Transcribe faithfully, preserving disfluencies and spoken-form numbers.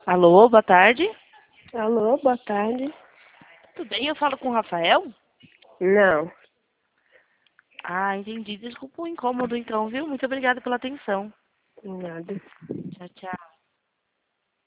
Alô, boa tarde. Alô, boa tarde. Tudo bem? Eu falo com o Rafael? Não, Ah, entendi. Desculpa o incômodo então, viu? Muito obrigada pela atenção. nada. Tchau, tchau.